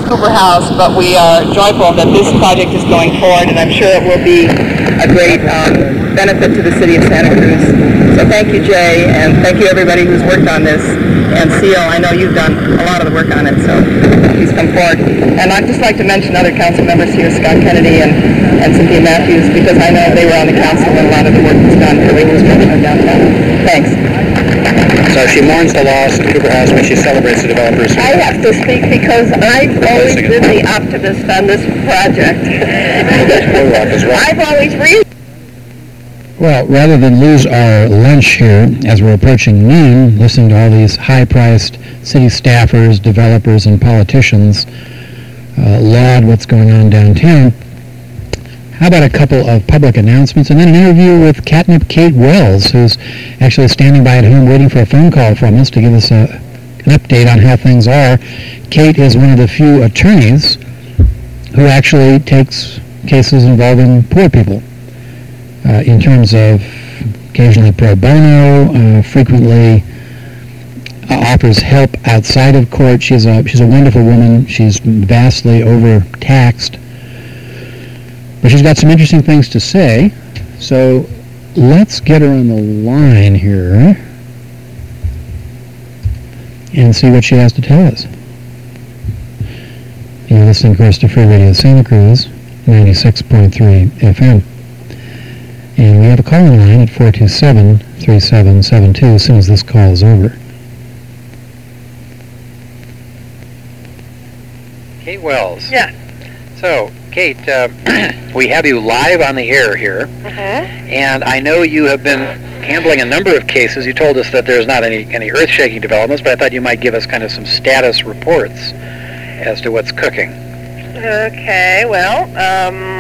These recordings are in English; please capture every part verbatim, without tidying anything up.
Cooper House, but we are joyful that this project is going forward, and I'm sure it will be a great um, benefit to the city of Santa Cruz. So thank you, Jay, and thank you everybody who's worked on this. And Seal, I know you've done a lot of the work on it, so please come forward. And I'd just like to mention other council members here, Scott Kennedy and, and Cynthia Matthews, because I know they were on the council when a lot of the work was done for reconstruction of downtown. Thanks. So she mourns the loss of Cooper House, but she celebrates the developers. I have to speak because I've always been the optimist on this project. I've always read. Well, rather than lose our lunch here as we're approaching noon, listening to all these high-priced city staffers, developers, and politicians uh, laud what's going on downtown, how about a couple of public announcements and then an interview with Catnip Kate Wells, who's actually standing by at home waiting for a phone call from us to give us a, an update on how things are. Kate is one of the few attorneys who actually takes cases involving poor people uh, in terms of occasionally pro bono, uh, frequently uh, offers help outside of court. She's a, she's a wonderful woman. She's vastly overtaxed. But she's got some interesting things to say, so let's get her on the line here and see what she has to tell us. You're listening, of course, to Free Radio Santa Cruz, ninety-six point three F M. And we have a call-in line at four two seven, three seven seven two as soon as this call is over. Kate Wells. Yeah. So, Kate, uh, we have you live on the air here, Uh-huh. and I know you have been handling a number of cases. You told us that there's not any, any earth-shaking developments, but I thought you might give us kind of some status reports as to what's cooking. Okay, well, um,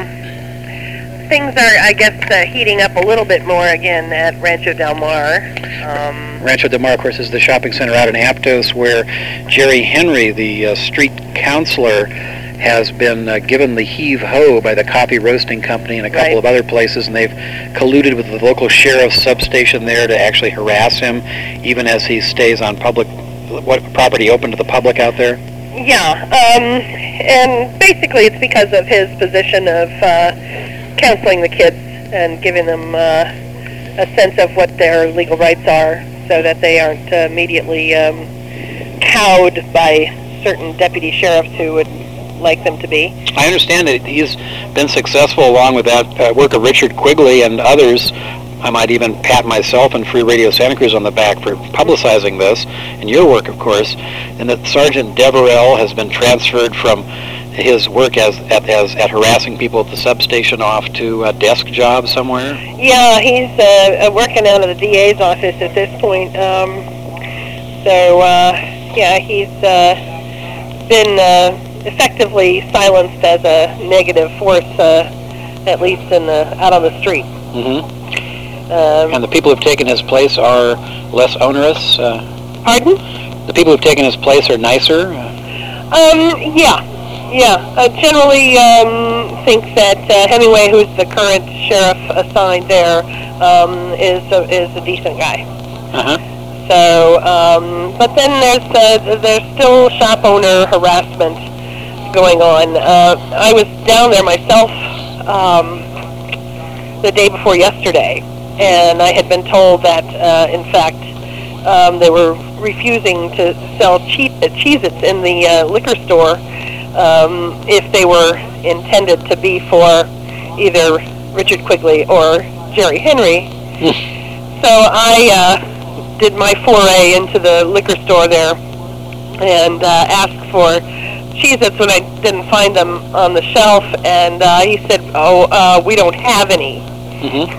things are, I guess, uh, heating up a little bit more again at Rancho Del Mar. Um, Rancho Del Mar, of course, is the shopping center out in Aptos where Jerry Henry, the uh, street councilor, has been uh, given the heave-ho by the coffee roasting company and a couple Right. of other places, and they've colluded with the local sheriff's substation there to actually harass him, even as he stays on public, what property open to the public out there? yeah, um, and basically it's because of his position of uh, counseling the kids and giving them uh, a sense of what their legal rights are so that they aren't uh, immediately um, cowed by certain deputy sheriffs who would like them to be. I understand that he's been successful along with that uh, work of Richard Quigley and others. I might even pat myself and Free Radio Santa Cruz on the back for publicizing this, and your work, of course, and that Sergeant Deverell has been transferred from his work as at, as at harassing people at the substation off to a desk job somewhere. Yeah, he's uh, working out of the D A's office at this point. Um, so, uh, yeah, he's uh, been uh, effectively silenced as a negative force, uh, at least in the, out on the street. Mm-hmm. Um, And the people who've taken his place are less onerous? Uh, pardon? the people who've taken his place are nicer? Um, yeah, yeah. I generally um, think that uh, Hemingway, who's the current sheriff assigned there, um, is a, is a decent guy. Uh-huh. So, um, but then there's uh, there's still shop owner harassment going on. Uh, I was down there myself um, the day before yesterday, and I had been told that, uh, in fact, um, they were refusing to sell che- Cheez-Its in the uh, liquor store um, if they were intended to be for either Richard Quigley or Jerry Henry. So I uh, did my foray into the liquor store there and uh, asked for Cheez-Its when I didn't find them on the shelf, and uh, he said, oh, uh, we don't have any. Mm-hmm.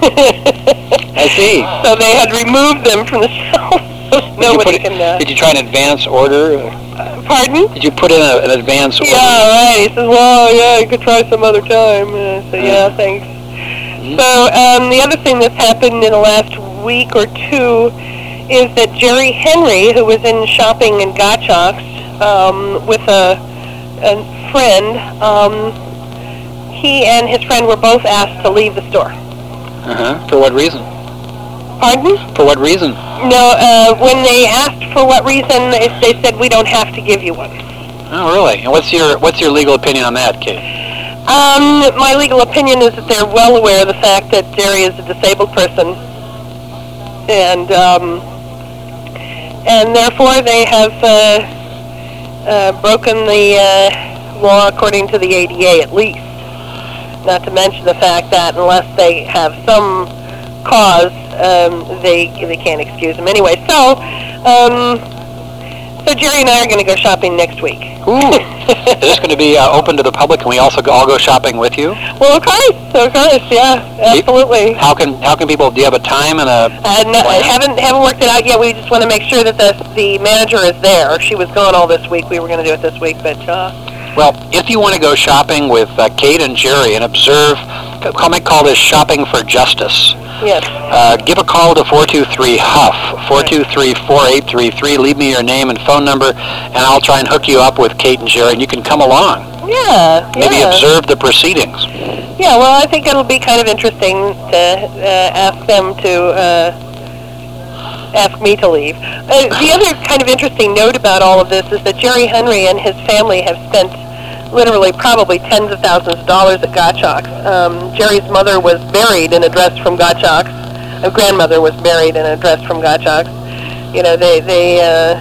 I see. So they had removed them from the shelf. Nobody did, you put, can... Uh, did you try an advance order? uh, pardon? Did you put in a, an advance order? Yeah, right. He says, well, yeah, you could try some other time. Uh, so, yeah, thanks. Mm-hmm. So um, the other thing that's happened in the last week or two is that Jerry Henry, who was in shopping in Gottschalk's um, with a, a friend, um, he and his friend were both asked to leave the store. Uh-huh. For what reason? Pardon? For what reason? No, uh, when they asked for what reason, they, they said, we don't have to give you one. Oh, really? And what's your what's your legal opinion on that, Kate? Um, my legal opinion is that they're well aware of the fact that Jerry is a disabled person, and um, and therefore they have uh, uh, broken the uh, law according to the A D A at least. Not to mention the fact that unless they have some cause, um, they they can't excuse them anyway. So, um, so Jerry and I are going to go shopping next week. Ooh. Is this going to be uh, open to the public? Can we also go, all go shopping with you? Well, of course, of course, yeah, absolutely. How can how can people? Do you have a time and a? Uh, no, I haven't haven't worked it out yet. We just want to make sure that the the manager is there. She was gone all this week. We were going to do it this week, but. Uh, Well, if you want to go shopping with uh, Kate and Jerry and observe, I might call this shopping for justice. Yes. Uh, give a call to four two three H U F, four two three, four eight three three. Leave me your name and phone number, and I'll try and hook you up with Kate and Jerry, and you can come along. Yeah, Maybe yeah. observe the proceedings. Yeah, well, I think it'll be kind of interesting to uh, ask them to uh, ask me to leave. Uh, the other kind of interesting note about all of this is that Jerry Henry and his family have spent literally probably tens of thousands of dollars at Gottschalk's. Um, Jerry's mother was buried in a dress from Gottschalk's. Her grandmother was buried in a dress from Gottschalk's. You know, they, they uh,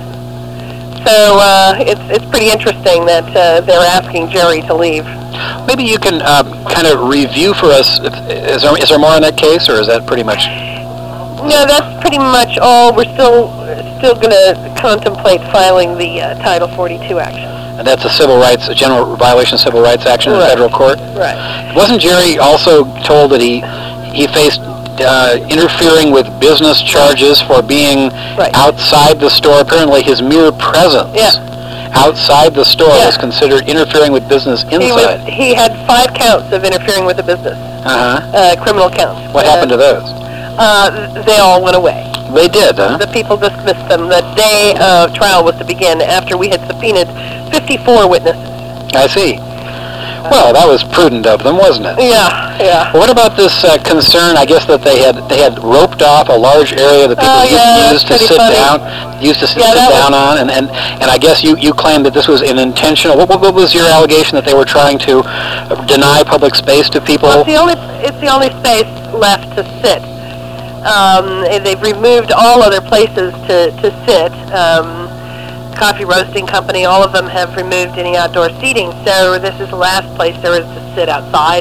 so uh, it's it's pretty interesting that uh, they're asking Jerry to leave. Maybe you can uh, kind of review for us, if, is, there, is there more on that case, or is that pretty much... No, that's pretty much all. We're still still going to contemplate filing the uh, Title forty-two action. And that's a civil rights, a general violation of civil rights action in Right. federal court? Right. Wasn't Jerry also told that he he faced uh, interfering with business charges for being Right. outside the store? Apparently his mere presence Yeah. outside the store Yeah. was considered interfering with business He was inside. he had five counts of interfering with the business, Uh-huh. uh, criminal counts. What Uh, happened to those? Uh, they all went away. They did, huh? The people dismissed them. The day of trial was to begin after we had subpoenaed fifty-four witnesses. I see. Well, that was prudent of them, wasn't it? Yeah, yeah. What about this uh, concern, I guess, that they had they had roped off a large area that people Oh, used, yeah, used to that's sit pretty funny. down, used to sit, Yeah, sit that down was- on, and, and, and I guess you, you claimed that this was an intentional, what, what was your allegation, that they were trying to uh, deny public space to people? Well, it's the only it's the only space left to sit. Um, and they've removed all other places to to sit. Um, coffee roasting company, all of them have removed any outdoor seating. So this is the last place there is to sit outside.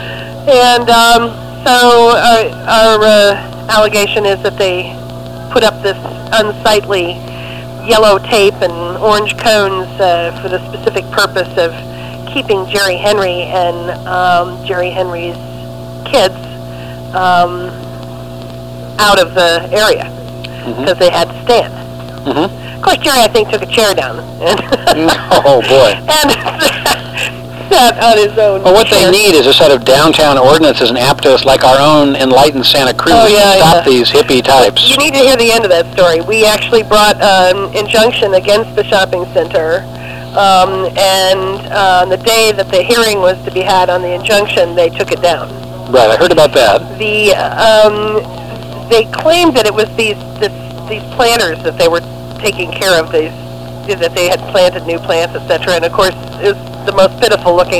And um, so our, our uh, allegation is that they put up this unsightly yellow tape and orange cones uh, for the specific purpose of keeping Jerry Henry and um, Jerry Henry's kids um, out of the area because Mhm. they had to stand. Mm-hmm. Of course, Jerry, I think, took a chair down and Oh, boy. and sat on his own. Well, what chair. they need is a set of downtown ordinances and Aptos like our own enlightened Santa Cruz Oh, yeah, to stop yeah. these hippie types. You need to hear the end of that story. We actually brought an injunction against the shopping center, um, and uh, on the day that the hearing was to be had on the injunction, they took it down. Right, I heard about that. The um, they claimed that it was these this, these planters that they were taking care of, these that they had planted new plants, et cetera. And of course, it was the most pitiful looking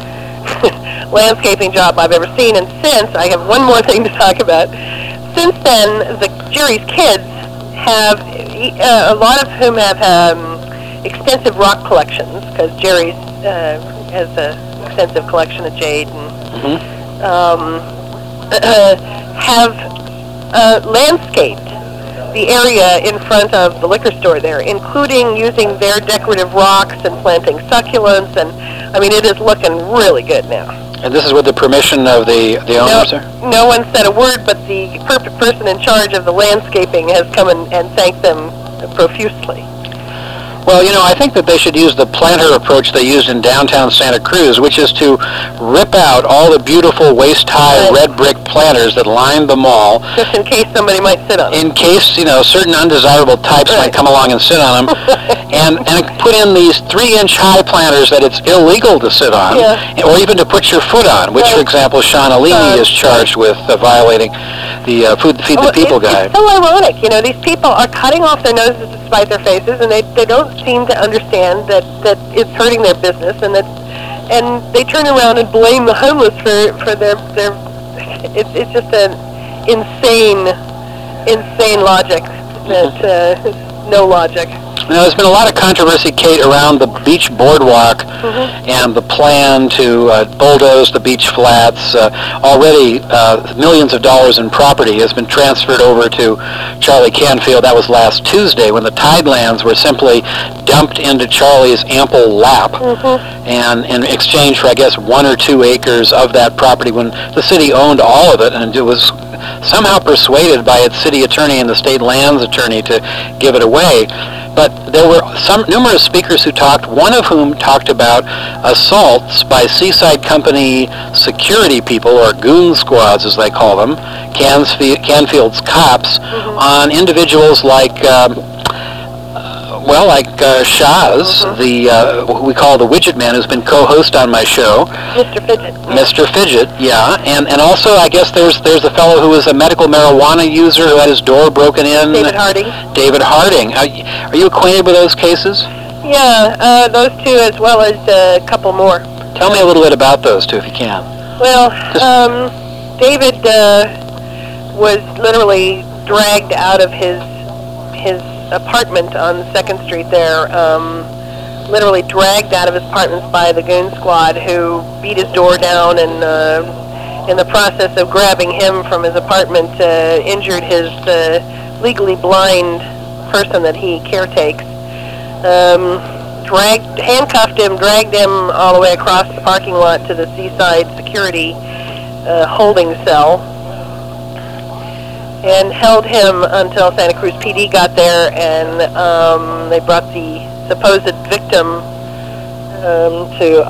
landscaping job I've ever seen. And since, I have one more thing to talk about. Since then, the Jerry's kids have, uh, a lot of whom have um, extensive rock collections, because Jerry's uh, has an extensive collection of jade, and Mm-hmm. um, have uh, landscaped the area in front of the liquor store there, including using their decorative rocks and planting succulents, and I mean, it is looking really good now. And this is with the permission of the, the No, owners, sir? no one said a word, but the per- person in charge of the landscaping has come and, and thanked them profusely. Well, you know, I think that they should use the planter approach they used in downtown Santa Cruz, which is to rip out all the beautiful waist-high Right. red brick planters that lined the mall, Just in case somebody might sit on it. in case, you know, certain undesirable types Right. might come along and sit on them, and, and put in these three-inch high planters that it's illegal to sit on, Yeah. or even to put your foot on, which, for Right. example, Sean Alini Uh, is charged with uh, violating the uh, Food Feed Well, the People it's, guide. it's so ironic. You know, these people are cutting off their noses to spite their faces, and they, they don't seem to understand that, that it's hurting their business, and that and they turn around and blame the homeless for, for their their. It's it's just an insane, insane logic. That uh, no logic. Now, there's been a lot of controversy, Kate, around the beach boardwalk Mm-hmm. and the plan to uh, bulldoze the beach flats. Uh, already, uh, millions of dollars in property has been transferred over to Charlie Canfield. That was last Tuesday when the tidelands were simply dumped into Charlie's ample lap, Mm-hmm. and in exchange for, I guess, one or two acres of that property when the city owned all of it, and it was somehow persuaded by its city attorney and the state lands attorney to give it away. But there were some numerous speakers who talked, one of whom talked about assaults by Seaside Company security people, or goon squads as they call them, Cansfield, Canfield's cops, Mm-hmm. on individuals like, um, well, like uh, Shaz, Mm-hmm. the, uh, who we call the Widget Man, who's been co-host on my show. Mister Fidget. Mister Fidget, yeah, and and also I guess there's there's a fellow who was a medical marijuana user who had his door broken in. David Harding. David Harding. Are you, are you acquainted with those cases? Yeah, uh, those two as well as uh, a couple more. Tell me a little bit about those two, if you can. Well, um, David uh, was literally dragged out of his his apartment on Second Street there. Um, literally dragged out of his apartment by the goon squad, who beat his door down, and uh, in the process of grabbing him from his apartment, uh, injured his uh, legally blind person that he caretakes. Um, dragged, handcuffed him, dragged him all the way across the parking lot to the Seaside Security uh, holding cell, and held him until Santa Cruz P D got there, and um, they brought the supposed victim um, to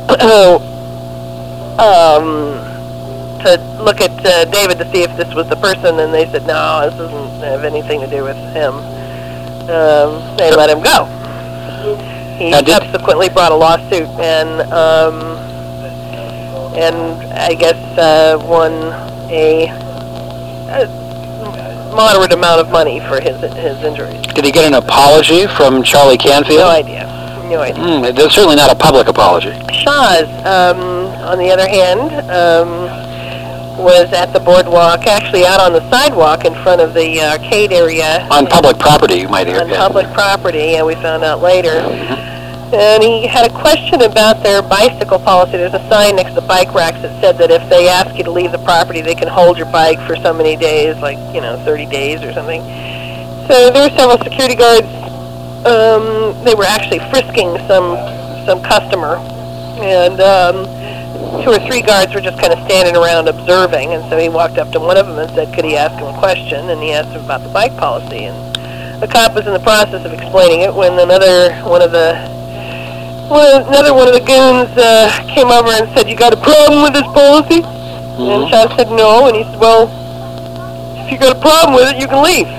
um, to look at uh, David to see if this was the person, and they said, no, this doesn't have anything to do with him. Um, they let him go. He Now, did- subsequently brought a lawsuit, and um, and I guess uh, won a, a moderate amount of money for his his injuries. Did he get an apology from Charlie Canfield? No idea. No idea. Mm, there's certainly not a public apology. Shaz, um, on the other hand, um, was at the boardwalk, actually out on the sidewalk in front of the arcade area. On public property, you might hear. On yeah. public property, and we found out later. And he had a question about their bicycle policy. There's a sign next to bike racks that said that if they ask you to leave the property, they can hold your bike for so many days, like, you know, thirty days or something. So there were several security guards. Um, they were actually frisking some some customer, and um, two or three guards were just kind of standing around observing. And so he walked up to one of them and said, could he ask him a question? And he asked him about the bike policy. And the cop was in the process of explaining it when another one of the Well, another one of the goons uh, came over and said, you got a problem with this policy? Mm-hmm. And Shaz said no, and he said, well, if you got a problem with it, you can leave.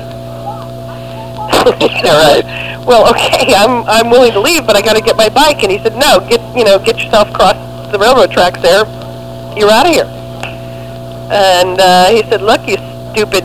All right. Well, okay, I'm I'm willing to leave, but I got to get my bike. And he said, no, get you know get yourself across the railroad tracks there. You're out of here. And uh, he said, look, you stupid.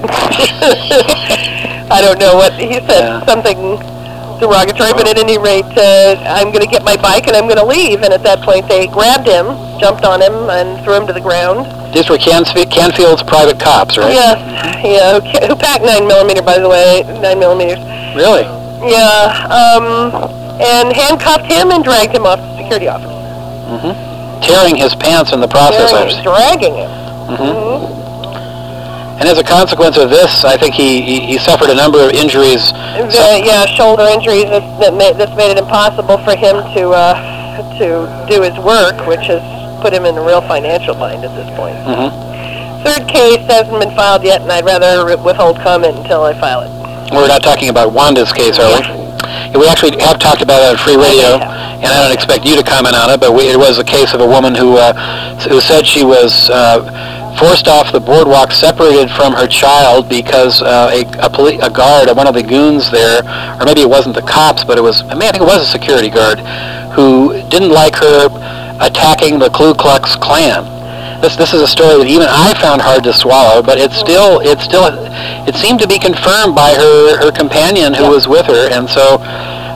I don't know what he said. Yeah. Something derogatory, but at any rate, uh, I'm going to get my bike and I'm going to leave. And at that point, they grabbed him, jumped on him, and threw him to the ground. These were Canfield, Canfield's private cops, right? Yes, yeah, who, who packed nine millimeter, by the way, nine millimeters. Really? Yeah, um, and handcuffed him and dragged him off the security office. Mm-hmm. Tearing his pants in the process. I Dragging, understand. dragging him. Mm-hmm. Mm-hmm. And as a consequence of this, I think he, he, he suffered a number of injuries. The, yeah, shoulder injuries that, that made, that's made it impossible for him to uh, to do his work, which has put him in a real financial bind at this point. Mm-hmm. Third case hasn't been filed yet, and I'd rather withhold comment until I file it. We're not talking about Wanda's case, are we? Yeah, we actually have talked about it on Free Radio, and I don't expect you to comment on it, but we, it was a case of a woman who uh, who said she was uh, forced off the boardwalk, separated from her child because uh, a, a, poli- a guard, one of the goons there, or maybe it wasn't the cops, but it was, I mean, I think it was a security guard, who didn't like her attacking the Ku Klux Klan. This this is a story that even I found hard to swallow, but it's still it still it seemed to be confirmed by her her companion who yeah. was with her, and so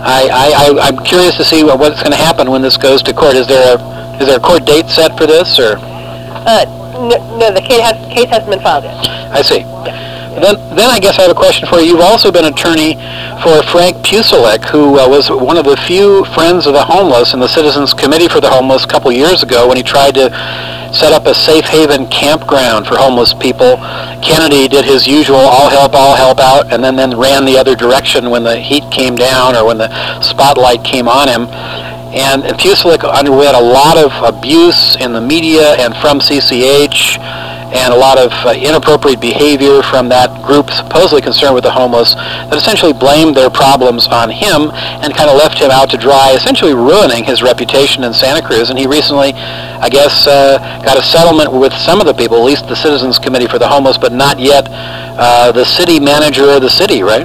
I, I, I, I'm curious to see what, what's going to happen when this goes to court. Is there a is there a court date set for this, or? Uh, no, no, the case, has, case hasn't been filed yet. I see. Yeah. Then, then I guess I have a question for you. You've also been attorney for Frank Pucelik, who uh, was one of the few friends of the homeless in the Citizens Committee for the Homeless a couple years ago when he tried to set up a safe haven campground for homeless people. Kennedy did his usual all help, all help out, and then, then ran the other direction when the heat came down or when the spotlight came on him. And, and Pucelik underwent a lot of abuse in the media and from C C H, and a lot of uh, inappropriate behavior from that group supposedly concerned with the homeless that essentially blamed their problems on him and kind of left him out to dry, essentially ruining his reputation in Santa Cruz. And he recently, I guess, uh, got a settlement with some of the people, at least the Citizens Committee for the Homeless, but not yet uh, the city manager of the city, right?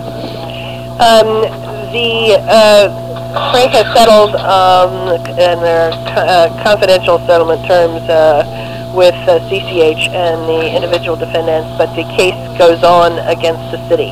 Um, the uh, Frank has settled um, in their uh, confidential settlement terms uh, with uh, C C H and the individual defendants, but the case goes on against the city,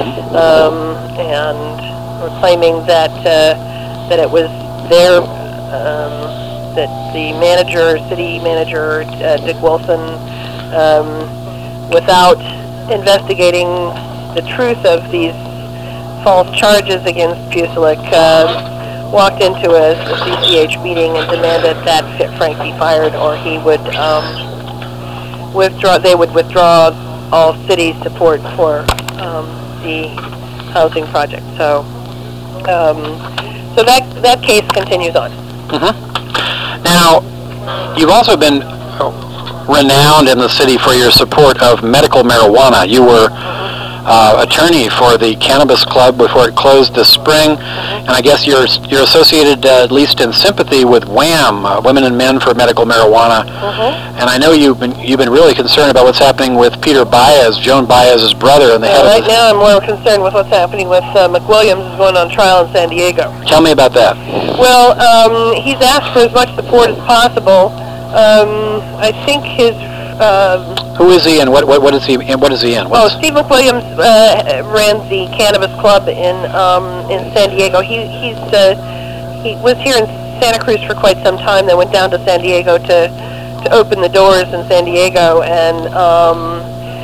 um, and we're claiming that uh, that it was their um, that the manager, city manager uh, Dick Wilson, um, without investigating the truth of these false charges against Pucelik, uh, walked into a, a C C H meeting and demanded that Frank be fired, or he would um, withdraw. They would withdraw all city support for um, the housing project. So, um, so that that case continues on. Mm-hmm. Now, you've also been renowned in the city for your support of medical marijuana. You were Uh, attorney for the Cannabis Club before it closed this spring, and I guess you're you're associated, uh, at least in sympathy, with WHAM, uh, Women and Men for Medical Marijuana. Mm-hmm. And I know you've been you've been really concerned about what's happening with Peter Baez, Joan Baez's brother, and the head Uh, right of the... now, I'm more concerned with what's happening with uh, McWilliams, who's going on trial in San Diego. Tell me about that. Well, um, he's asked for as much support as possible. Um, I think his um, Who is he, and what what what is he and what is he in? Oh, What's, Steve McWilliams uh, ran the Cannabis Club in um, in San Diego. He he's uh, he was here in Santa Cruz for quite some time. Then went down to San Diego to to open the doors in San Diego, and um,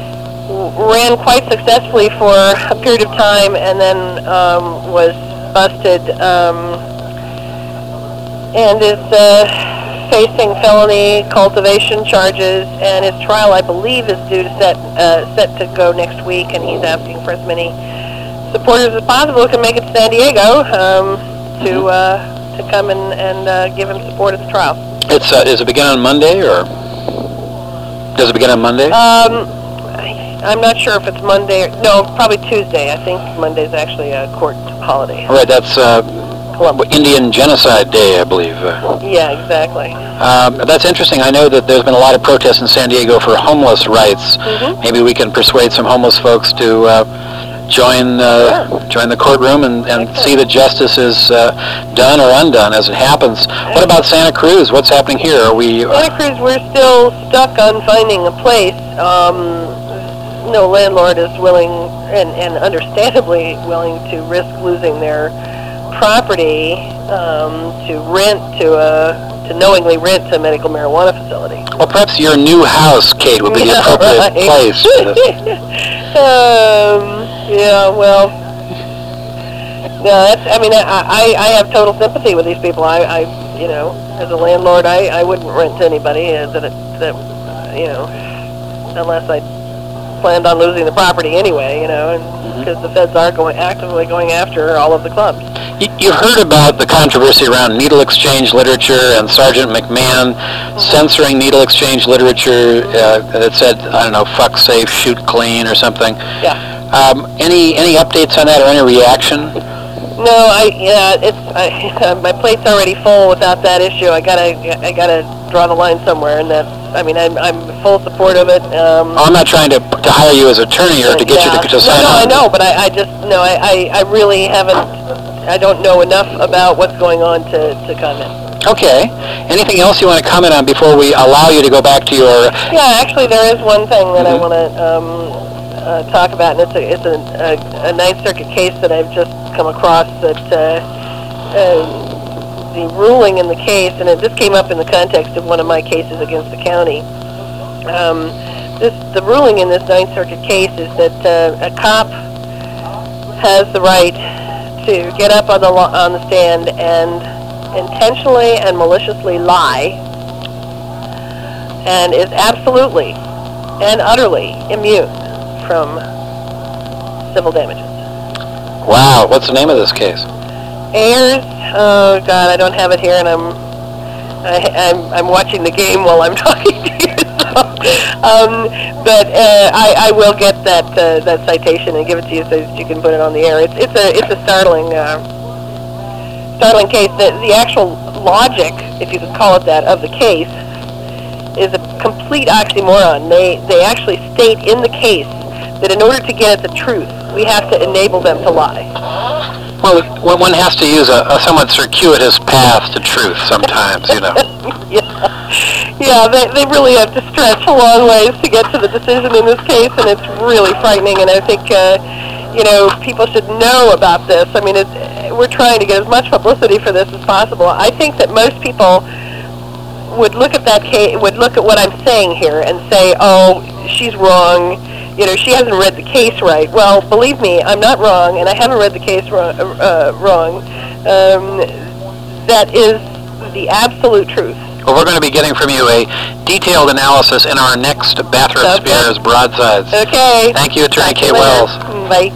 ran quite successfully for a period of time, and then um, was busted um, and is uh, facing felony cultivation charges, and his trial, I believe, is due to set uh, set to go next week, and he's asking for as many supporters as possible who can make it to San Diego um, to uh, to come and, and uh, give him support at the trial. it's uh, does it begin on Monday, or does it begin on Monday? Um, I, I'm not sure if it's Monday or, no, probably Tuesday. I think Monday's actually a court holiday. All right, that's uh, Indian Genocide Day, I believe. Uh, Yeah, exactly. Um, that's interesting. I know that there's been a lot of protests in San Diego for homeless rights. Mm-hmm. Maybe we can persuade some homeless folks to uh, join uh, Sure. join the courtroom and, and Excellent. see that justice is uh, done or undone as it happens. What about Santa Cruz? What's happening here? Are we? Uh, Santa Cruz, we're still stuck on finding a place. Um, no landlord is willing, and, and understandably willing, to risk losing their property um, to rent to a to knowingly rent to a medical marijuana facility. well, perhaps your new house, Kate, would be the appropriate Right. place for this. um, yeah, well, no, that's. I mean, I, I I have total sympathy with these people. I, I you know, as a landlord, I, I wouldn't rent to anybody uh, that that you know, unless I planned on losing the property anyway. You know, because the feds are going actively going after all of the clubs. You- You've heard about the controversy around needle exchange literature and Sergeant McMahon censoring needle exchange literature uh, that said, I don't know, fuck safe, shoot clean or something. Yeah. Um, any any updates on that or any reaction? No, I yeah, it's I, my plate's already full without that issue. I gotta I gotta draw the line somewhere, and that's I mean I'm I'm full support of it. Um, Oh, I'm not trying to to hire you as attorney or to get yeah. you to, to no, sign no, on. I know, but I, I just no, I, I, I really haven't. I don't know enough about what's going on to, to comment. Okay. Anything else you want to comment on before we allow you to go back to your? Yeah, actually, there is one thing that Mhm. I want to um, uh, talk about, and it's a it's a, a, a Ninth Circuit case that I've just come across that uh, uh, the ruling in the case, and it, this came up in the context of one of my cases against the county. Um, this, the ruling in this Ninth Circuit case is that uh, a cop has the right to get up on the lo- on the stand and intentionally and maliciously lie, and is absolutely and utterly immune from civil damages. Wow, what's the name of this case? Ayers, oh God, I don't have it here, and I'm I, I'm I'm watching the game while I'm talking to you. So, um, but uh, I, I will get that uh, that citation and give it to you so that you can put it on the air. It's it's a it's a startling uh, startling case. The the actual logic, if you could call it that, of the case is a complete oxymoron. They they actually state in the case that in order to get at the truth, we have to enable them to lie. Well, one has to use a, a somewhat circuitous path to truth sometimes, you know. yeah, yeah they, they really have to stretch a long ways to get to the decision in this case, and it's really frightening, and I think, uh, you know, people should know about this. I mean, it's, we're trying to get as much publicity for this as possible. I think that most people would look at that case, would look at what I'm saying here and say, oh, she's wrong. You know, she hasn't read the case right. Well, believe me, I'm not wrong, and I haven't read the case wrong. Uh, wrong. Um, that is the absolute truth. Well, we're going to be getting from you a detailed analysis in our next Bathurst Okay. Spears Broadsides. Okay. Thank you, Attorney Talk to Kay you later. Wells. Bye.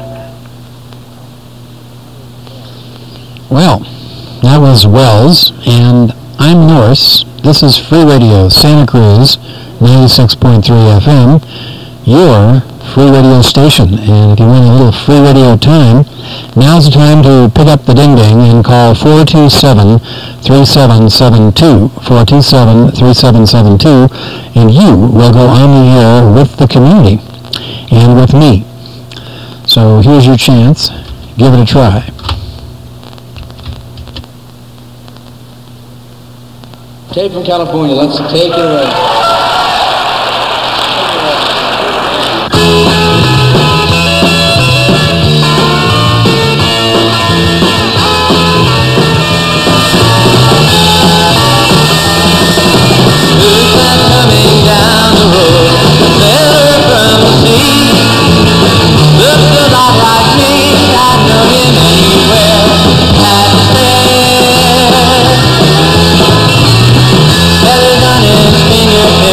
Well, that was Wells, and I'm Norris. This is Free Radio Santa Cruz, ninety-six point three F M. Your free radio station, and if you want a little free radio time, now's the time to pick up the ding-ding and call four two seven, three seven seven two, four two seven, three seven seven two, and you will go on the air with the community and with me. So here's your chance. Give it a try. Tape from California, let's take it away. Coming down the road, sailor from the sea. Looked a lot like me, I'd know him anywhere, had to stare. Feathers on his fingertips.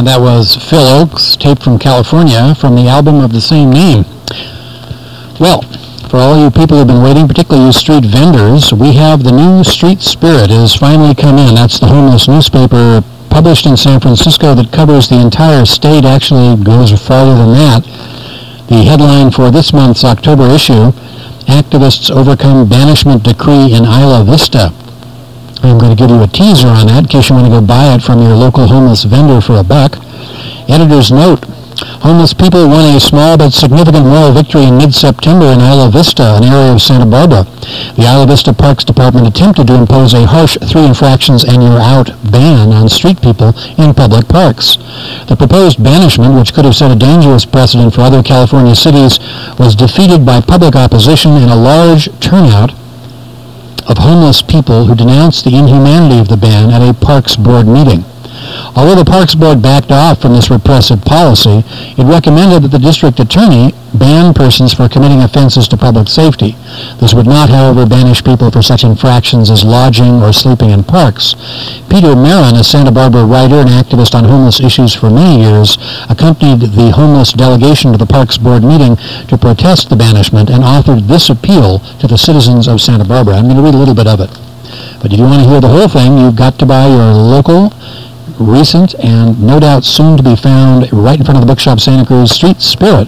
And that was Phil Oakes, taped from California, from the album of the same name. Well, for all you people who've been waiting, particularly you street vendors, we have the new Street Spirit. It has finally come in. That's the homeless newspaper published in San Francisco that covers the entire state, actually goes farther than that. The headline for this month's October issue, Activists Overcome Banishment Decree in Isla Vista. I'm going to give you a teaser on that in case you want to go buy it from your local homeless vendor for a buck. Editor's note, homeless people won a small but significant moral victory in mid-September in Isla Vista, an area of Santa Barbara. The Isla Vista Parks Department attempted to impose a harsh three infractions and you're out ban on street people in public parks. The proposed banishment, which could have set a dangerous precedent for other California cities, was defeated by public opposition and a large turnout of homeless people who denounced the inhumanity of the ban at a Parks Board meeting. Although the Parks Board backed off from this repressive policy, it recommended that the district attorney ban persons for committing offenses to public safety. This would not, however, banish people for such infractions as lodging or sleeping in parks. Peter Marin, a Santa Barbara writer and activist on homeless issues for many years, accompanied the homeless delegation to the Parks Board meeting to protest the banishment and authored this appeal to the citizens of Santa Barbara. I'm going to read a little bit of it. But if you want to hear the whole thing, you've got to buy your local, recent, and no doubt soon to be found right in front of the Bookshop Santa Cruz Street Spirit.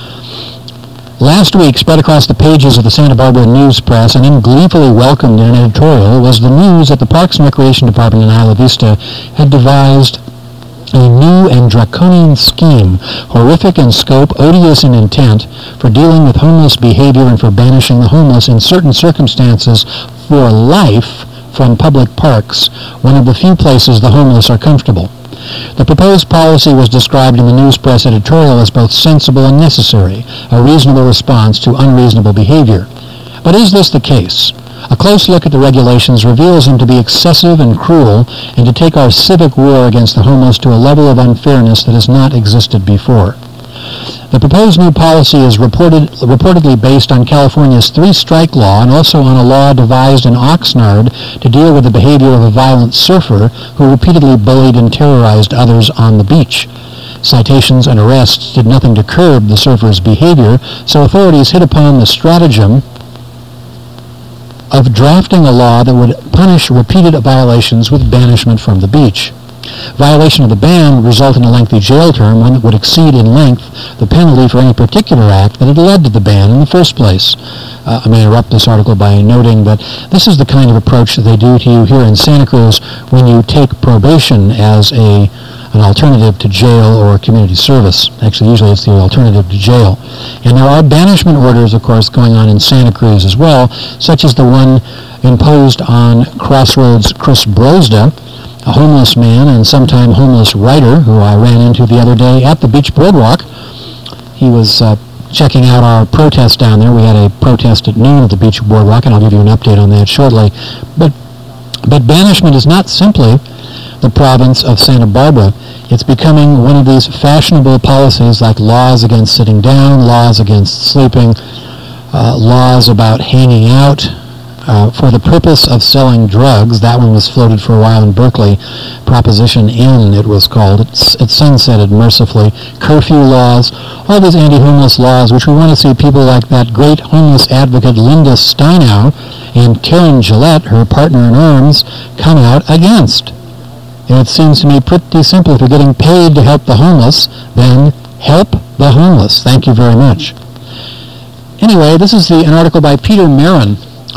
Last week, spread across the pages of the Santa Barbara News Press and then gleefully welcomed in an editorial, was the news that the Parks and Recreation Department in Isla Vista had devised a new and draconian scheme, horrific in scope, odious in intent, for dealing with homeless behavior and for banishing the homeless in certain circumstances for life from public parks, one of the few places the homeless are comfortable. The proposed policy was described in the News Press editorial as both sensible and necessary, a reasonable response to unreasonable behavior. But is this the case? A close look at the regulations reveals them to be excessive and cruel, and to take our civic war against the homeless to a level of unfairness that has not existed before. The proposed new policy is reported, reportedly based on California's three-strike law and also on a law devised in Oxnard to deal with the behavior of a violent surfer who repeatedly bullied and terrorized others on the beach. Citations and arrests did nothing to curb the surfer's behavior, so authorities hit upon the stratagem of drafting a law that would punish repeated violations with banishment from the beach. Violation of the ban would result in a lengthy jail term, one that would exceed in length the penalty for any particular act that had led to the ban in the first place. Uh, I may interrupt this article by noting that this is the kind of approach that they do to you here in Santa Cruz when you take probation as a an alternative to jail or community service. Actually, usually it's the alternative to jail. And there are banishment orders, of course, going on in Santa Cruz as well, such as the one imposed on Crossroads Chris Brosda, a homeless man and sometime homeless writer who I ran into the other day at the beach boardwalk. He was uh, checking out our protest down there. We had a protest at noon at the beach boardwalk, and I'll give you an update on that shortly. But, but banishment is not simply the province of Santa Barbara. It's becoming one of these fashionable policies like laws against sitting down, laws against sleeping, uh, laws about hanging out, Uh, for the purpose of selling drugs. That one was floated for a while in Berkeley. Proposition N, it was called. It's, it sunsetted mercifully. Curfew laws, all these anti-homeless laws, which we want to see people like that great homeless advocate Linda Steinow and Karen Gillette, her partner in arms, come out against. And it seems to me pretty simple. If you're getting paid to help the homeless, then help the homeless. Thank you very much. Anyway, this is the, an article by Peter Marin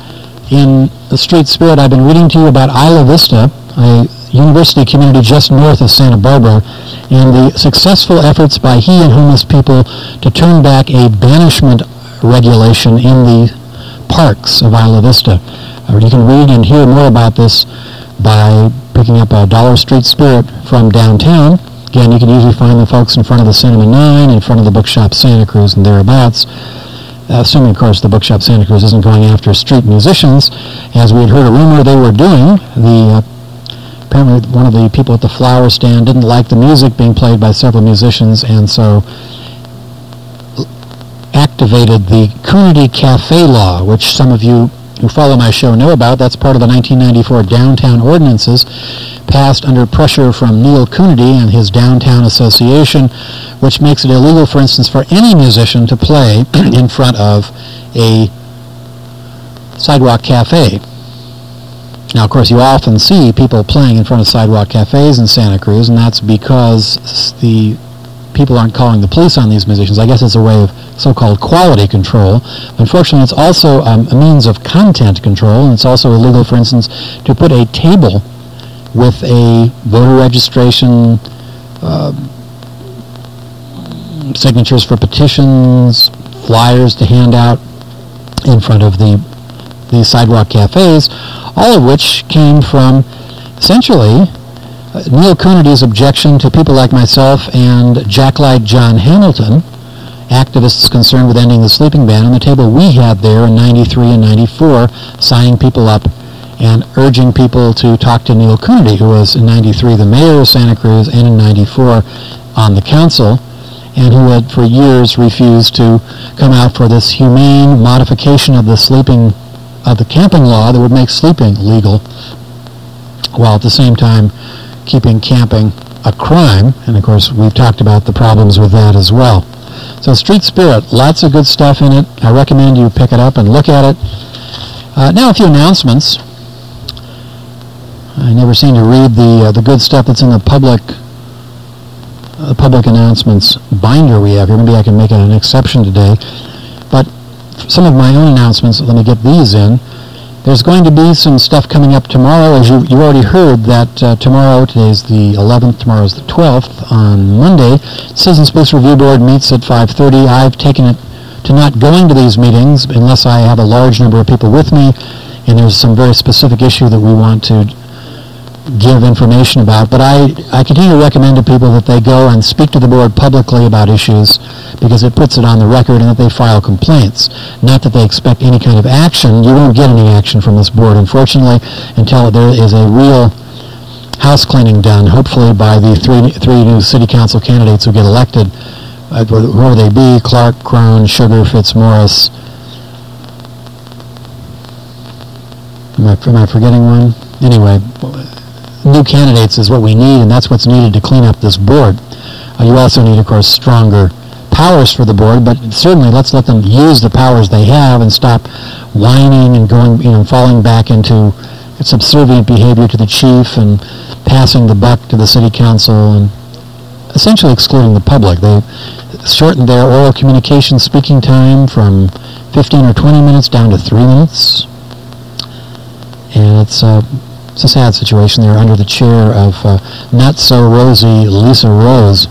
in the Street Spirit. I've been reading to you about Isla Vista, a university community just north of Santa Barbara, and the successful efforts by he and homeless people to turn back a banishment regulation in the parks of Isla Vista. Uh, you can read and hear more about this by picking up a Dollar Street Spirit from downtown. Again, you can usually find the folks in front of the Cinema Nine, in front of the Bookshop Santa Cruz and thereabouts. Uh, assuming, of course, the Bookshop Santa Cruz isn't going after street musicians, as we had heard a rumor they were doing. The uh, apparently one of the people at the flower stand didn't like the music being played by several musicians, and so activated the Coonity Cafe law, which some of you who follow my show know about. That's part of the nineteen ninety-four Downtown Ordinances, passed under pressure from Neil Cunity and his Downtown Association, which makes it illegal, for instance, for any musician to play in front of a sidewalk cafe. Now, of course, you often see people playing in front of sidewalk cafes in Santa Cruz, and that's because the people aren't calling the police on these musicians. I guess it's a way of so-called quality control. Unfortunately, it's also um, a means of content control, and it's also illegal, for instance, to put a table with a voter registration, uh, signatures for petitions, flyers to hand out in front of the the sidewalk cafes, all of which came from essentially uh, Neil Cunity's objection to people like myself and Jacklight John Hamilton, activists concerned with ending the sleeping ban, on the table we had there in ninety-three and ninety-four, signing people up and urging people to talk to Neil Cunity, who was in ninety-three the mayor of Santa Cruz and in ninety-four on the council, and who had for years refused to come out for this humane modification of the sleeping of the camping law that would make sleeping legal, while at the same time keeping camping a crime. And of course, we've talked about the problems with that as well. So Street Spirit, lots of good stuff in it. I recommend you pick it up and look at it. Uh, now a few announcements. I never seem to read the uh, the good stuff that's in the public uh, public announcements binder we have here. Maybe I can make it an exception today. But some of my own announcements, let me get these in. There's going to be some stuff coming up tomorrow. As you, you already heard that uh, tomorrow, today's the eleventh, tomorrow's the twelfth, on Monday, Citizens Police Review Board meets at five thirty. I've taken it to not going to these meetings unless I have a large number of people with me, and there's some very specific issue that we want to give information about. But I, I continue to recommend to people that they go and speak to the board publicly about issues, because it puts it on the record, and that they file complaints. Not that they expect any kind of action. You won't get any action from this board, unfortunately, until there is a real house cleaning done, hopefully by the three three new city council candidates who get elected, uh, whoever they be, Clark, Crone, Sugar, Fitzmaurice. Am I, am I forgetting one? Anyway, new candidates is what we need, and that's what's needed to clean up this board. Uh, you also need, of course, stronger powers for the board, but certainly let's let them use the powers they have and stop whining and going, you know, falling back into subservient behavior to the chief and passing the buck to the city council and essentially excluding the public. They shortened their oral communication speaking time from fifteen or twenty minutes down to three minutes. And it's uh, it's a sad situation. They're under the chair of uh, not so rosy Lisa Rose.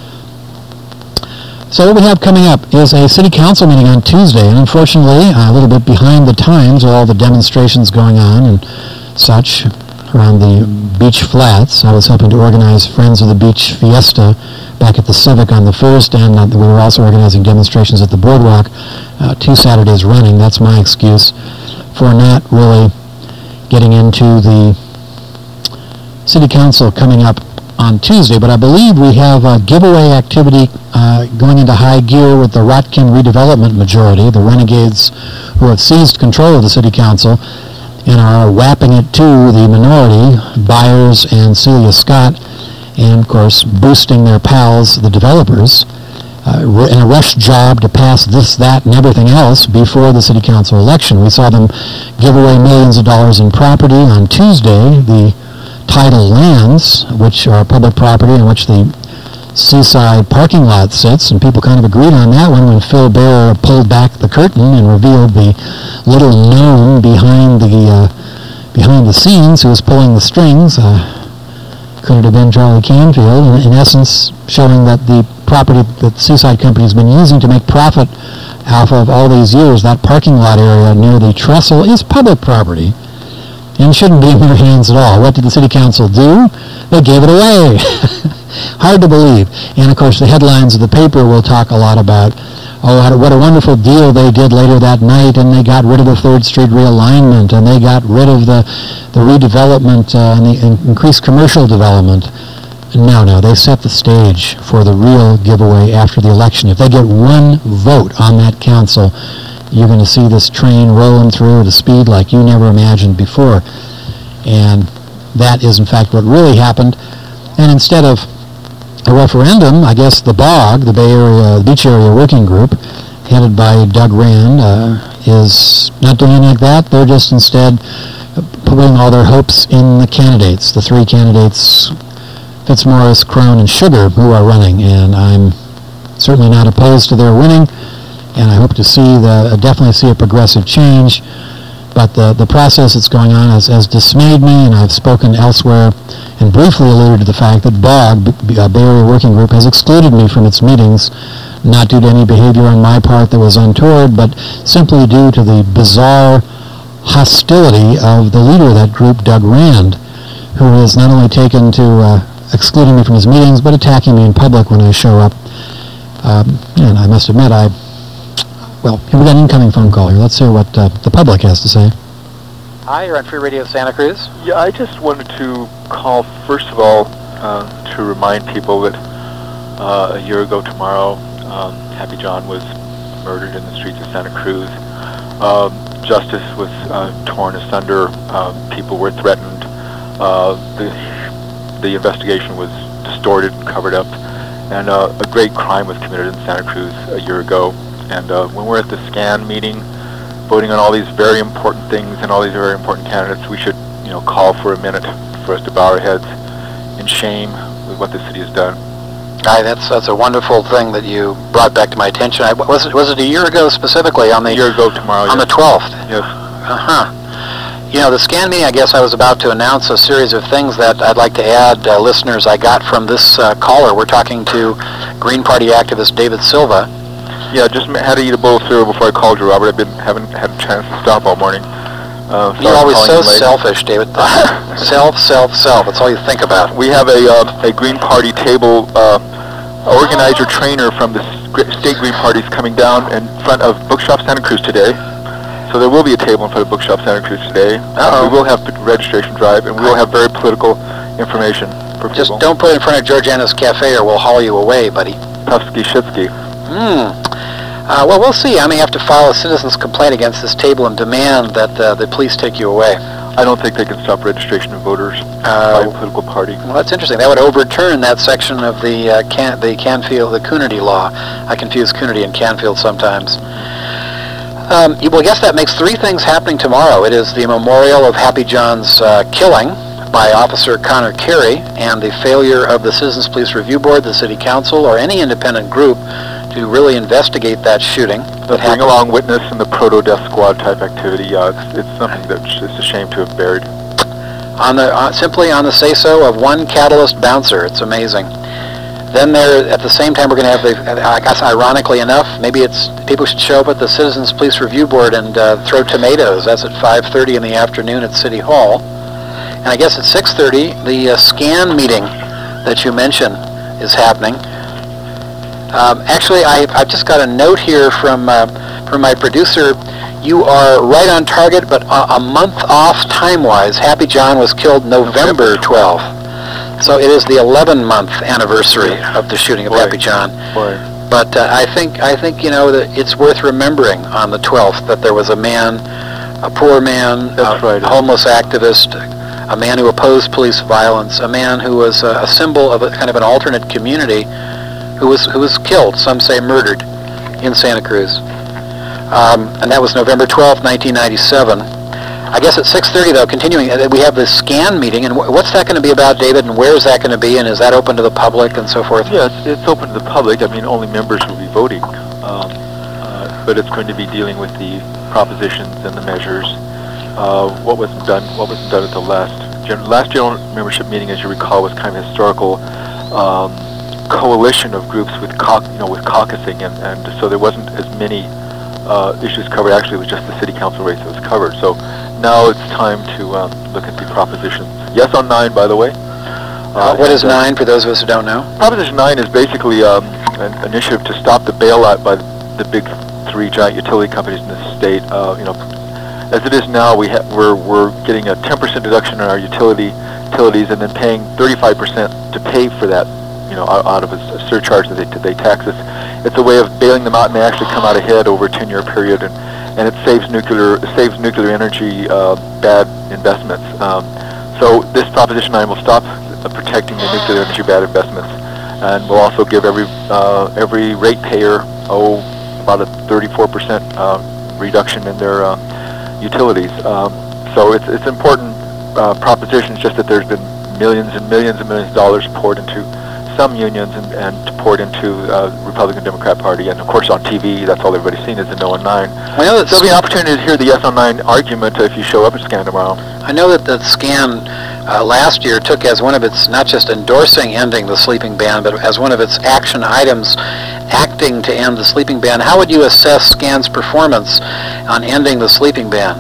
So what we have coming up is a city council meeting on Tuesday, and unfortunately uh, a little bit behind the times with all the demonstrations going on and such around the beach flats. I was helping to organize Friends of the Beach Fiesta back at the Civic on the first, and uh, we were also organizing demonstrations at the Boardwalk uh, two Saturdays running. That's my excuse for not really getting into the city council coming up on Tuesday, but I believe we have a giveaway activity uh, going into high gear with the Rotkin redevelopment majority, the renegades who have seized control of the city council and are whapping it to the minority, Byers and Celia Scott, and of course boosting their pals, the developers, uh, in a rush job to pass this, that, and everything else before the city council election. We saw them give away millions of dollars in property on Tuesday, the tidal lands, which are public property in which the seaside parking lot sits, and people kind of agreed on that one when Phil Bear pulled back the curtain and revealed the little gnome behind the uh, behind the scenes who was pulling the strings. Uh, could it have been Charlie Canfield? In, in essence, showing that the property that the Seaside Company has been using to make profit off of all these years, that parking lot area near the trestle, is public property and shouldn't be in their hands at all. What did the city council do? They gave it away. Hard to believe. And of course the headlines of the paper will talk a lot about, oh, what a wonderful deal they did later that night, and they got rid of the third Street realignment, and they got rid of the, the redevelopment uh, and the in- increased commercial development. No, no, they set the stage for the real giveaway after the election. If they get one vote on that council, you're going to see this train rolling through at a speed like you never imagined before. And that is, in fact, what really happened. And instead of a referendum, I guess the BOG, the Bay Area, the Beach Area Working Group, headed by Doug Rand, uh, is not doing anything like that. They're just instead putting all their hopes in the candidates, the three candidates, Fitzmaurice, Crone, and Sugar, who are running. And I'm certainly not opposed to their winning, and I hope to see the definitely see a progressive change. But the, the process that's going on has, has dismayed me, and I've spoken elsewhere and briefly alluded to the fact that BOG, B- uh, Bay Area Working Group, has excluded me from its meetings, not due to any behavior on my part that was untoward, but simply due to the bizarre hostility of the leader of that group, Doug Rand, who has not only taken to uh, excluding me from his meetings, but attacking me in public when I show up. Um, and I must admit, I, well, here we got an incoming phone call here. Let's hear what uh, the public has to say. Hi, you're on Free Radio Santa Cruz. Yeah, I just wanted to call, first of all, uh, to remind people that uh, a year ago tomorrow, um, Happy John was murdered in the streets of Santa Cruz. Um, justice was uh, torn asunder. Uh, people were threatened. Uh, the, the investigation was distorted and covered up. And uh, a great crime was committed in Santa Cruz a year ago. And uh, when we're at the SCAN meeting, voting on all these very important things and all these very important candidates, we should, you know, call for a minute for us to bow our heads in shame with what the city has done. Aye, that's that's a wonderful thing that you brought back to my attention. I, was it was it a year ago specifically on the A year ago tomorrow, on yes. the twelfth? Yes. Uh-huh. You know, the SCAN meeting, I guess I was about to announce a series of things that I'd like to add, uh, listeners, I got from this uh, caller. We're talking to Green Party activist David Silva. Yeah, just had to eat a bowl of cereal before I called you, Robert. I've been haven't had a chance to stop all morning. Uh, You're always so selfish, David. self, self, self. That's all you think about. We have a uh, a Green Party table uh, organizer trainer from the state Green Parties coming down in front of Bookshop Santa Cruz today. So there will be a table in front of Bookshop Santa Cruz today. Uh-oh. We will have registration drive, and we will have very political information for Just people. don't put it in front of Georgiana's Cafe or we'll haul you away, buddy. Tufsky Shitsky. Hmm. Uh, well, we'll see. I may have to file a citizen's complaint against this table and demand that uh, the police take you away. I don't think they can stop registration of voters Uh, by a political party. Well, that's interesting. That would overturn that section of the uh, Can- the Canfield, the Coonerty law. I confuse Coonerty and Canfield sometimes. Um, you- well, I guess that makes three things happening tomorrow. It is the memorial of Happy John's uh, killing by Officer Connor Carey and the failure of the Citizens Police Review Board, the City Council, or any independent group to really investigate that shooting. The bring along witness and the proto-death squad type activity, yeah, it's, it's something that's just a shame to have buried. On the uh, simply on the say-so of one catalyst bouncer. It's amazing. Then there, at the same time, we're going to have the, I guess ironically enough, maybe it's, people should show up at the Citizens Police Review Board and uh, throw tomatoes. That's at five thirty in the afternoon at City Hall. And I guess at six thirty, the uh, SCAN meeting that you mentioned is happening. Um, actually, I, I've just got a note here from uh, from my producer. You are right on target, but a, a month off time-wise. Happy John was killed November twelfth. So it is the eleven-month anniversary of the shooting of Boy. Happy John. Boy. But uh, I think I think you know that it's worth remembering on the twelfth that there was a man, a poor man, That's a right. homeless activist, a man who opposed police violence, a man who was a, a symbol of a kind of an alternate community, who was who was killed, some say murdered, in Santa Cruz. Um, and that was November twelfth, nineteen ninety-seven. I guess at six thirty, though, continuing, uh, we have this SCAN meeting, and wh- what's that going to be about, David, and where is that going to be, and is that open to the public and so forth? Yeah, it's, it's open to the public. I mean, only members will be voting. Um, uh, but it's going to be dealing with the propositions and the measures. Uh, what wasn't done, what wasn't done at the last, gen- last general membership meeting, as you recall, was kind of a historical um, coalition of groups with cau- you know, with caucusing, and, and so there wasn't as many uh, issues covered. Actually, it was just the city council race that was covered. So now it's time to um, look at the propositions. Yes on nine, by the way. Uh, what is and, uh, nine, for those of us who don't know? Proposition nine is basically um, an initiative to stop the bailout by the big three giant utility companies in the state. Uh, you know, as it is now, we ha- we're we're getting a ten percent deduction on our utility utilities, and then paying thirty-five percent to pay for that you know, out, out of a, a surcharge that they they tax us. It's a way of bailing them out, and they actually come out ahead over a ten-year period, and, and it saves nuclear it saves nuclear energy uh, bad investments. Um, so this Proposition nine will stop uh, protecting the nuclear energy bad investments, and will also give every uh, every ratepayer oh about a thirty-four percent uh, reduction in their uh, utilities. Um, so it's it's important uh, proposition. It's just that there's been millions and millions and millions of dollars poured into some unions and, and poured into uh, Republican Democrat Party, and of course on T V that's all everybody's seen is the no on nine. I know that there'll be an opportunity to hear the yes on nine argument if you show up at SCAN tomorrow. I know that the SCAN uh, last year took as one of its, not just endorsing ending the sleeping ban, but as one of its action items, acting to end the sleeping ban. How would you assess SCAN's performance on ending the sleeping ban?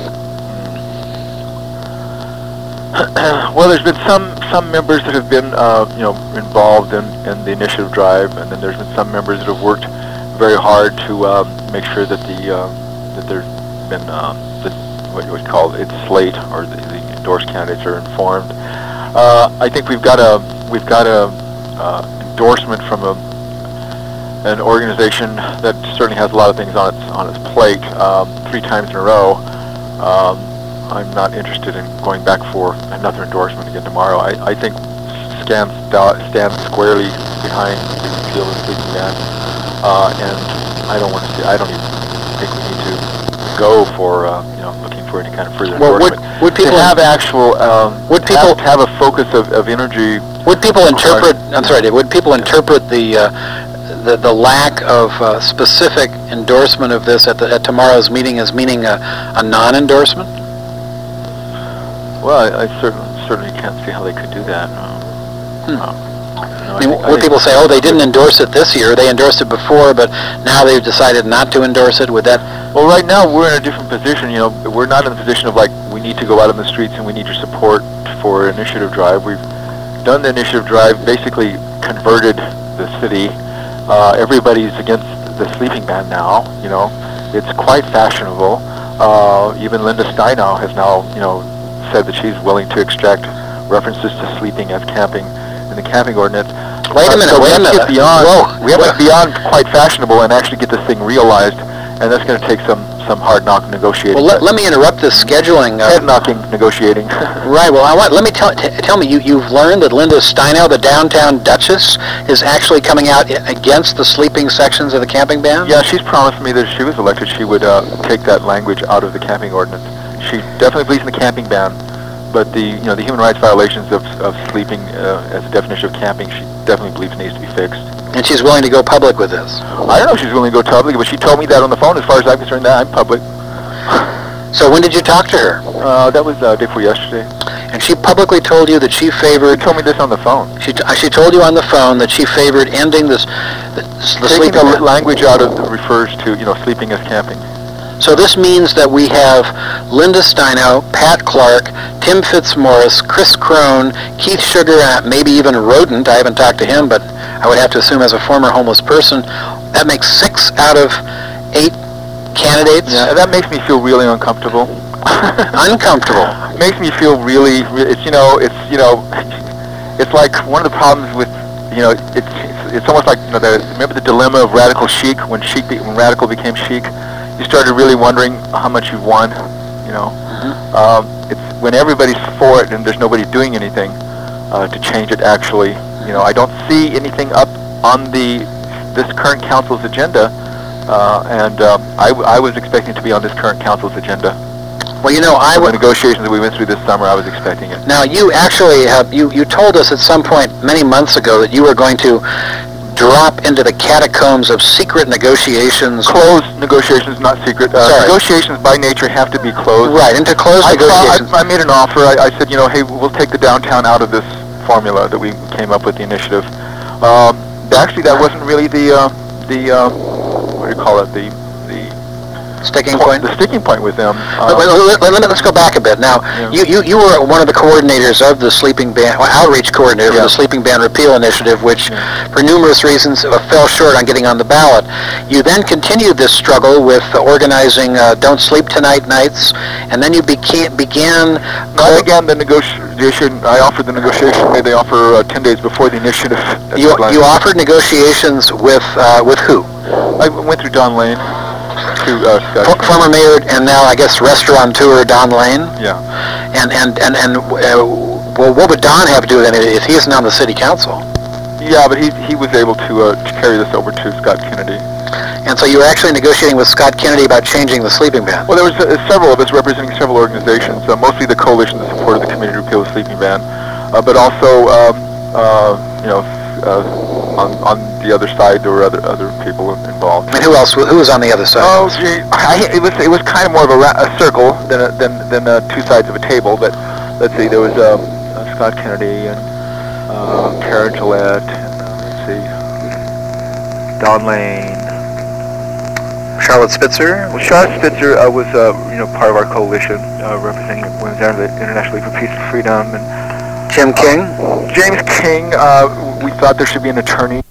Well, there's been some some members that have been uh, you know involved in, in the initiative drive, and then there's been some members that have worked very hard to uh, make sure that the uh, that there's been uh, the, what you would call its slate or the, the endorsed candidates are informed. Uh, I think we've got a we've got a uh, endorsement from a an organization that certainly has a lot of things on its on its plate um, three times in a row. Um, I'm not interested in going back for another endorsement again tomorrow. I, I think SCAN st- stands squarely behind the repeal of the sleeping ban, uh, and I don't want to see. I don't even think we need to go for uh, you know looking for any kind of further Well, would, endorsement. would people to have actual um, would have, people to have a focus of, of energy? Would people interpret? I'm sorry, Dave, would people interpret the uh, the the lack of uh, specific endorsement of this at the at tomorrow's meeting as meaning a, a non-endorsement? Well, I, I certainly certainly can't see how they could do that. Um, Hmm. um, no, I mean, think- would think- people say, oh, they didn't endorse it this year, they endorsed it before, but now they've decided not to endorse it? Would that... Well, right now we're in a different position. You know, we're not in the position of like we need to go out on the streets and we need your support for initiative drive. We've done the initiative drive, basically converted the city. Uh, everybody's against the sleeping ban now. You know, it's quite fashionable. Uh, even Linda Steinow has now, you know, said that she's willing to extract references to sleeping as camping in the camping ordinance. Wait a minute, Uh, so wait a we have to minute. get beyond, Whoa. we have to Whoa. get beyond quite fashionable and actually get this thing realized, and that's going to take some, some hard knock negotiating. Well, let, let me interrupt this scheduling. Uh, Head knocking negotiating. Right. Well, I want. Let me tell t- tell me. You you've learned that Linda Steinow, the downtown Duchess, is actually coming out I- against the sleeping sections of the camping ban. Yeah, she's promised me that if she was elected, she would uh, take that language out of the camping ordinance. She definitely believes in the camping ban, but the you know the human rights violations of of sleeping uh, as a definition of camping, she definitely believes needs to be fixed. And she's willing to go public with this. I don't know if she's willing to go public, but she told me that on the phone. As far as I'm concerned, that I'm public. So when did you talk to her? Uh, that was uh, day before yesterday. And she publicly told you that she She favored. told me this on the phone. She t- uh, she told you on the phone that she favored ending this the, the Taking sleeping the ban. language out of that refers to you know sleeping as camping. So this means that we have Linda Steinow, Pat Clark, Tim Fitzmaurice, Chris Crone, Keith Sugar, and maybe even Rodent. I haven't talked to him, but I would have to assume as a former homeless person, that makes six out of eight candidates. Yeah, that makes me feel really uncomfortable. Uncomfortable. Makes me feel really, re- it's, you know, it's, you know, it's like one of the problems with, you know, it's, it's, it's almost like, you know, the, remember the dilemma of radical chic, when chic, be, when radical became chic? You started really wondering how much you've won, you know. Mm-hmm. Um, it's when everybody's for it and there's nobody doing anything uh, to change it actually. You know, I don't see anything up on the this current council's agenda, uh, and um, I, w- I was expecting to be on this current council's agenda. Well, you know, I The would. negotiations that we went through this summer, I was expecting it. Now, you actually have, you, you told us at some point many months ago that you were going to drop into the catacombs of secret negotiations. Closed negotiations, not secret. Uh, Sorry. negotiations by nature have to be closed. Right, into closed I, negotiations. I, I made an offer. I, I said, you know, hey, we'll take the downtown out of this formula that we came up with, the initiative. Um, actually, that wasn't really the, uh, the uh, what do you call it, the, the Sticking point, point? the sticking point with them. Um, Let, let, let, let, let's go back a bit. Now, Yeah. you, you, you were one of the coordinators of the Sleeping Ban, well, outreach coordinator Yeah. for the Sleeping Ban Repeal Initiative, which, Yeah. for numerous reasons, uh, fell short on getting on the ballot. You then continued this struggle with uh, organizing uh, Don't Sleep Tonight nights, and then you beca- began... I began the negotiation, I offered the negotiation, made the offer uh, ten days before the initiative. You, you offered negotiations with uh, with who? I went through Don Lane to uh, Scott. For, former mayor and now, I guess, restaurateur Don Lane. Yeah. And and and and uh, well, what would Don have to do with it if he isn't on the city council? Yeah, but he he was able to uh, to carry this over to Scott Kennedy. And so you were actually negotiating with Scott Kennedy about changing the sleeping ban. Well, there was uh, several of us representing several organizations, uh, mostly the coalition that supported the community to repeal the sleeping ban, uh, but also um, uh, you know. Uh, on, on the other side, there were other other people involved. And who else? Who was on the other side? Oh, gee, I, it was it was kind of more of a, ra- a circle than a, than than uh, two sides of a table. But let's see, there was um, uh, Scott Kennedy and uh, Karen Gillette, and uh, let's see, Don Lane, Charlotte Spitzer. Well, Charlotte Spitzer uh, was uh, you know part of our coalition uh, representing Women's International League for Peace and Freedom, and Jim King. James King. Uh, we thought there should be an attorney